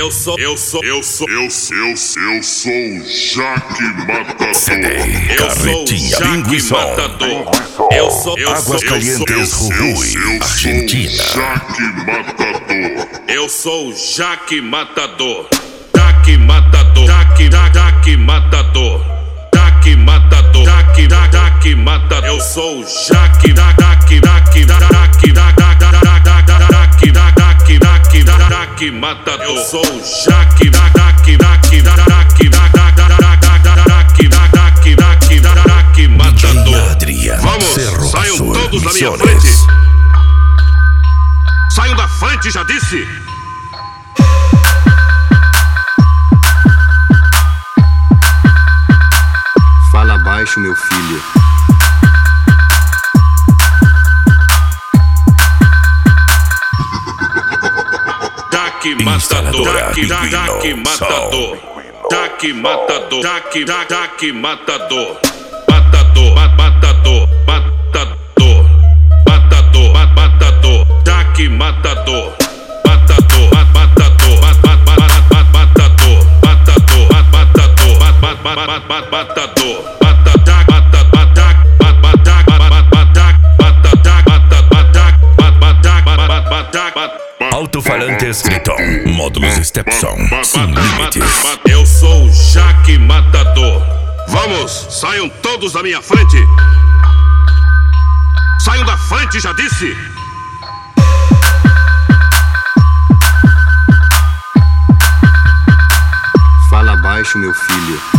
Jaque Matador. Carretinha, Linguição. Águas Calientes, Jujuy, Argentina. Jaque Matador. Eu sou o Jaque Matador. Jaque Matador. Jaque Matador. Jaque Matador. Jaque Matador. Eu sou o Jaque Jaque Matador. Eu sou o Jaque Matador. Adriano Vamos, Cerro saiam Azul, todos da minha Misiones. frente. Saiam da frente, já disse. Fala baixo, meu filho. Jaque Matador. Jaque Matador. Jaque Matador. Jaque Matador. Matador. Jaque Matador. Alto-falantes Triton, módulos Stepson, sem limites. Eu sou o Jaque Matador. Vamos, saiam todos da minha frente. Saiam da frente, já disse. Fala baixo, meu filho.